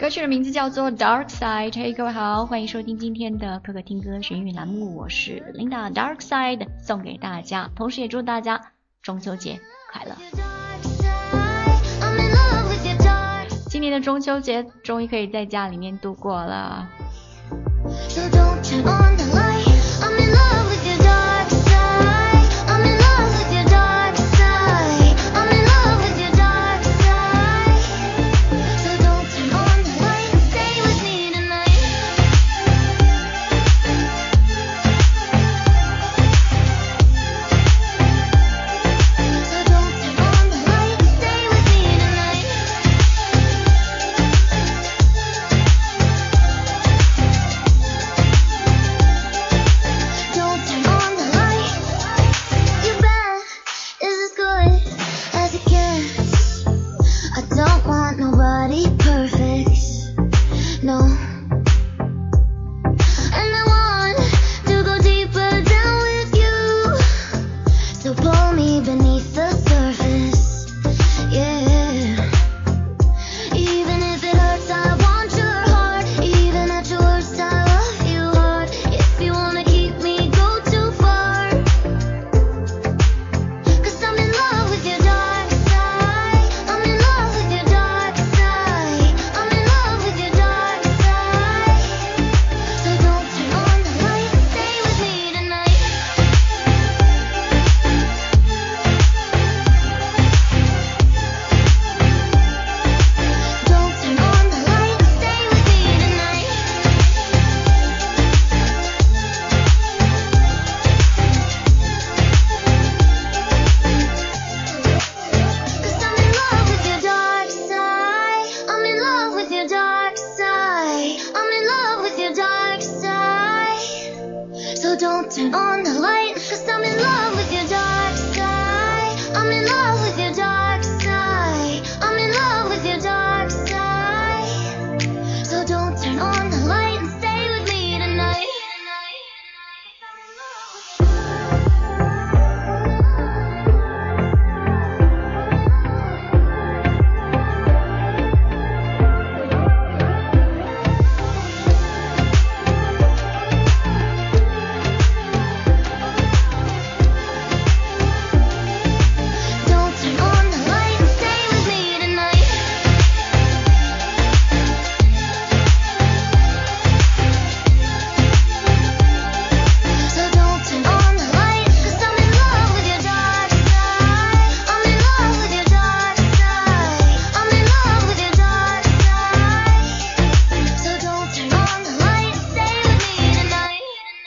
歌曲的名字叫做 Dark Side。 嘿，各位好，欢迎收听今天的可可听歌学英语栏目，我是 Linda。 Dark Side 送给大家，同时也祝大家中秋节快乐。今年的中秋节终于可以在家里面度过了。So don't turn on the light. I'm in love with your dark side. I'm in love with your dark side. I'm in love with your dark side. So don't turn on the light. Stay with me tonight. So don't turn on the light. Stay with me tonight. Don't turn on the light. Your bed is as good as it gets. I don't want nobody perfect, no. And I want to go deeper down with you. So pull me beneath the surface, yeah. Even if it hurts, I want your heart. Even at your worst, I love you hard. If you wanna keep me, go too far. 'Cause I'm in love with your dark side. I'm in love with your dark side. I'm in love with your dark side. So don't turn on the light. Stay with me tonight. Don't turn on the light. Stay with me tonight. 'Cause I'm in love with your dark side. I'm in love with your dark side. I'm in love with your dark side. So don't turn on the light. 'Cause I'm in love with your dark side. I'm in love with your dark side. I'm in love with your dark side. So don't turn on the light and stay with me tonight. Don't turn on the light and stay with me tonight. So don't turn on the light. 'Cause I'm in love with your dark side. I'm in love with your dark side. I'm in love with your dark side. So don't turn on the light and stay with me tonight.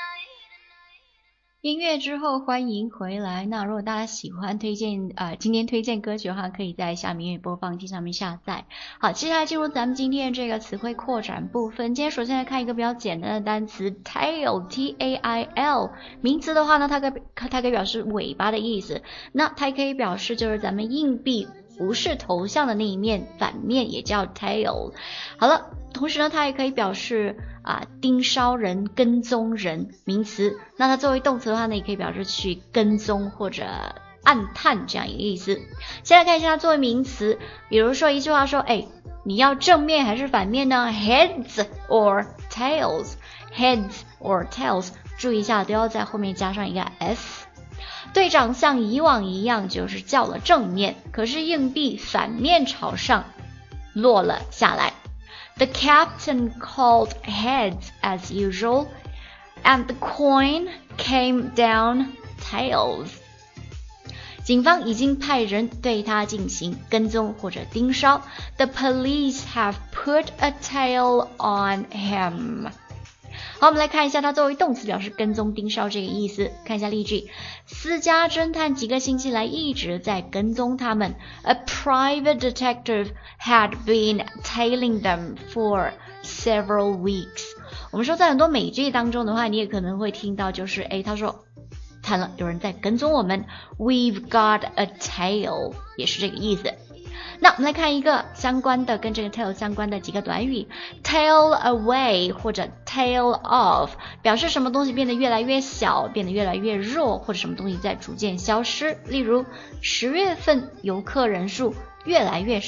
音乐之后欢迎回来。那如果大家喜欢今天推荐歌曲的话，可以在下面音乐播放器上面下载。好，接下来进入咱们今天这个词汇扩展部分。今天首先来看一个比较简单的单词 tail T-A-I-L。 名词的话呢，它可以表示尾巴的意思，那它也可以表示就是咱们硬币不是头像的那一面，反面也叫 tail。 好了，同时呢它也可以表示盯梢人、跟踪人，名词。那它作为动词的话呢，也可以表示去跟踪或者暗探这样一个意思。先来看一下它作为名词，比如说一句话说，你要正面还是反面呢？ Heads or tails。 Heads or tails， 注意一下都要在后面加上一个 s。 队长像以往一样就是叫了正面，可是硬币反面朝上落了下来。The captain called heads as usual, and the coin came down tails. 警方已经派人对他进行跟踪或者盯梢。The police have put a tail on him. 好，我们来看一下它作为动词表示跟踪盯梢这个意思。看一下例句，私家侦探几个星期来一直在跟踪他们。A private detective had been tailing them for several weeks. 我们说在很多美剧当中的话，你也可能会听到就是他说看了有人在跟踪我们， We've got a tail， 也是这个意思。那我们来看一个相关的跟这个 tail 相关的几个短语， tail away 或者 tail off 表示什么东西变得越来越小，变得越来越弱，或者什么东西在逐渐消失。例如10月份游客人数越来越少，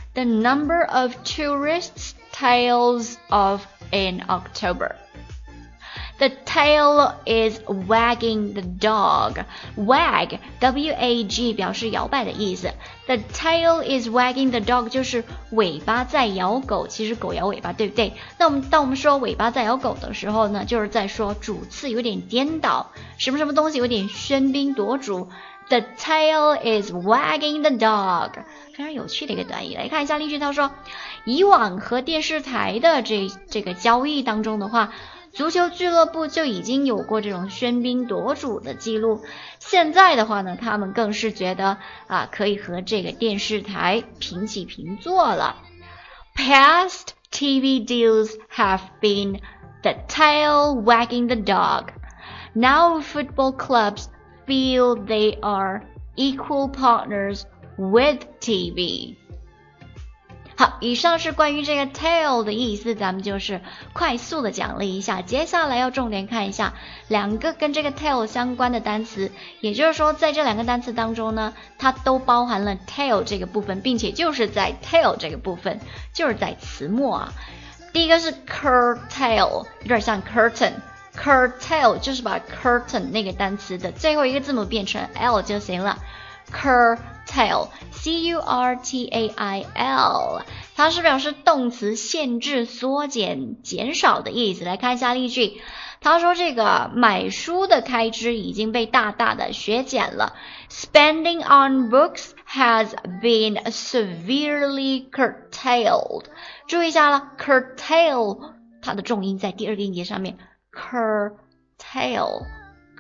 the number of tourists tails off in October.The tail is wagging the dog. Wag, W-A-G 表示摇摆的意思。The tail is wagging the dog 就是尾巴在摇狗，其实狗摇尾巴，对不对？那当我们说尾巴在摇狗的时候呢，就是在说主次有点颠倒，什么东西有点喧宾夺主。The tail is wagging the dog 非常有趣的一个短语。来看一下例句，他说以往和电视台的这个交易当中的话，足球俱乐部就已经有过这种喧宾夺主的记录，现在的话呢，他们更是觉得可以和这个电视台平起平坐了。Past TV deals have been the tail wagging the dog. Now football clubs feel they are equal partners with TV.好，以上是关于这个 tail 的意思，咱们就是快速的讲了一下。接下来要重点看一下两个跟这个 tail 相关的单词，也就是说在这两个单词当中呢，它都包含了 tail 这个部分，并且就是在 tail 这个部分，就是在词末啊。第一个是 curtail， 有点像 curtain。curtail 就是把 curtain 那个单词的最后一个字母变成 L 就行了。curtail C-U-R-T-A-I-L 它是表示动词限制、缩减、减少的意思。来看一下例句，他说这个买书的开支已经被大大的削减了。 Spending on books has been severely curtailed 注意一下了 curtail 它的重音在第二个音节上面 curtail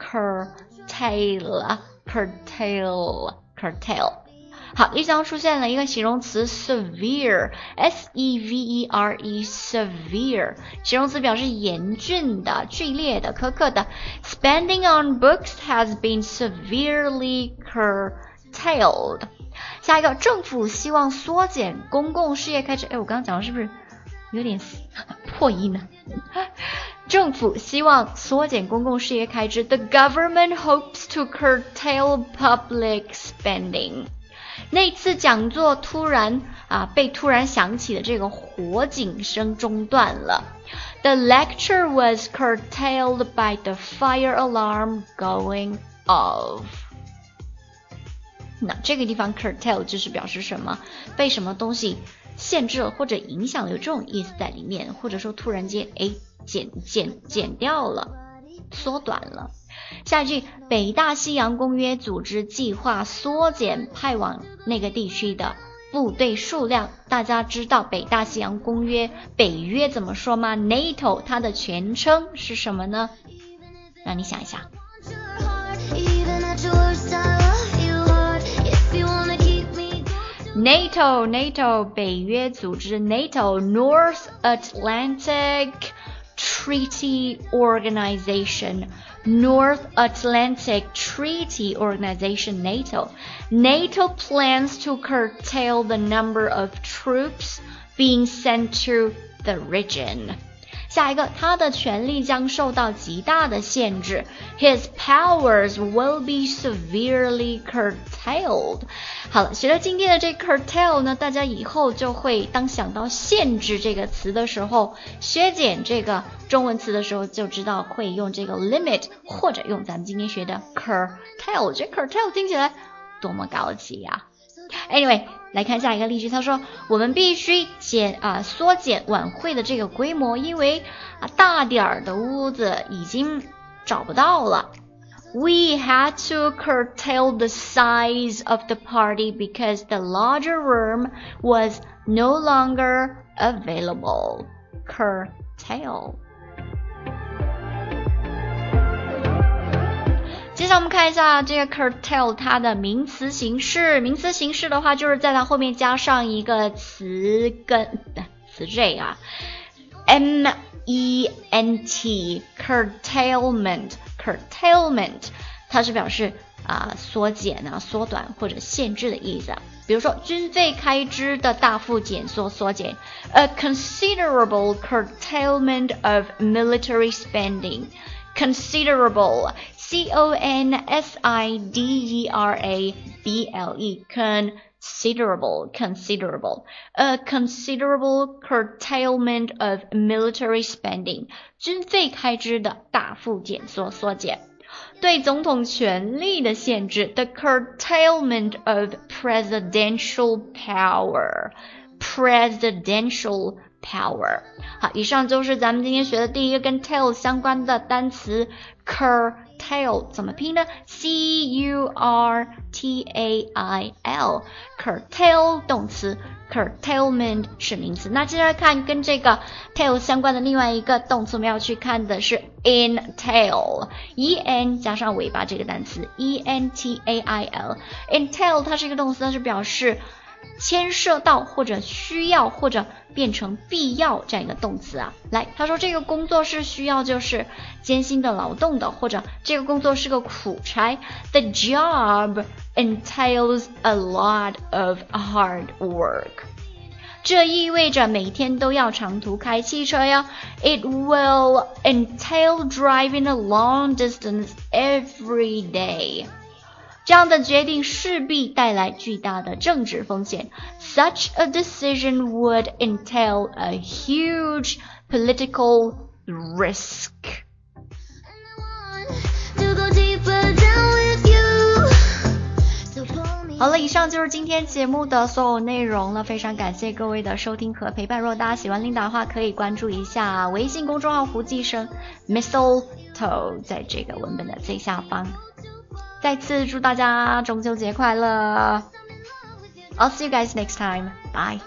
好，例句当中出现了一个形容词 severe S-E-V-E-R-E severe 形容词表示严峻的、剧烈的、苛刻的。 Spending on books has been severely curtailed 下一个，政府希望缩减公共事业开支。我刚刚讲的是不是有点破音呢？政府希望缩减公共事业开支。 The government hopes to curtail public spending 那次讲座被突然响起的这个火警声中断了。 The lecture was curtailed by the fire alarm going off 那这个地方 curtail 就是表示什么？被什么东西限制了或者影响了，有这种意思在里面，或者说突然间减掉了，缩短了。下一句，北大西洋公约组织计划缩减派往那个地区的部队数量。大家知道北大西洋公约北约怎么说吗？ NATO 它的全称是什么呢？让你想一下。NATO 北约组织 NATO North Atlantic Treaty Organization North Atlantic Treaty Organization NATO plans to curtail the number of troops being sent to the region下一个，他的权力将受到极大的限制。 His powers will be severely curtailed 好了，学了今天的这 curtail 呢，大家以后就会当想到限制这个词的时候，削减这个中文词的时候，就知道会用这个 limit 或者用咱们今天学的 curtail。 我觉得 curtail 听起来多么高级呀！Anyway， 来看下一个例句，他说我们必须缩减晚会的这个规模，因为大点儿的屋子已经找不到了。We had to curtail the size of the party because the larger room was no longer available. Curtail.接下来我们看一下这个 curtail 它的名词形式。名词形式的话，就是在它后面加上一个词缀，ment curtailment 它是表示缩减缩短或者限制的意思。比如说军费开支的大幅缩减 a considerable curtailment of military spending considerable considerable considerable. A considerable curtailment of military spending. 军费开支的大幅缩减。对总统权力的限制 the curtailment of presidential power. 好，以上就是咱们今天学的第一个跟 tail 相关的单词 curtail 怎么拼呢？ C-U-R-T-A-I-L curtail 动词 curtailment 是名词。那接下来看跟这个 tail 相关的另外一个动词，我们要去看的是 entail E-N 加上尾巴这个单词 E-N-T-A-I-L entail 它是一个动词，它是表示牵涉到或者需要或者变成必要这样一个动词啊。来，他说这个工作是需要就是艰辛的劳动的，或者这个工作是个苦差。The job entails a lot of hard work. 这意味着每天都要长途开汽车呀。It will entail driving a long distance every day.这样的决定势必带来巨大的政治风险。Such a decision would entail a huge political risk. 好了，以上就是今天节目的所有内容了，非常感谢各位的收听和陪伴。如果大家喜欢琳达的话，可以关注一下微信公众号胡寄生 Mistletoe 在这个文本的最下方。再次祝大家中秋节快乐 I'll see you guys next time. Bye.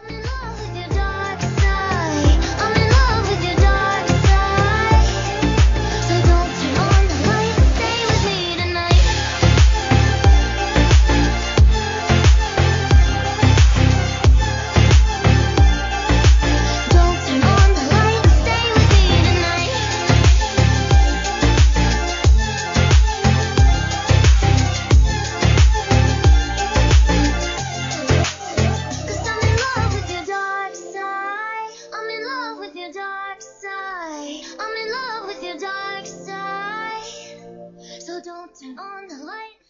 Dark side, so don't turn on the light.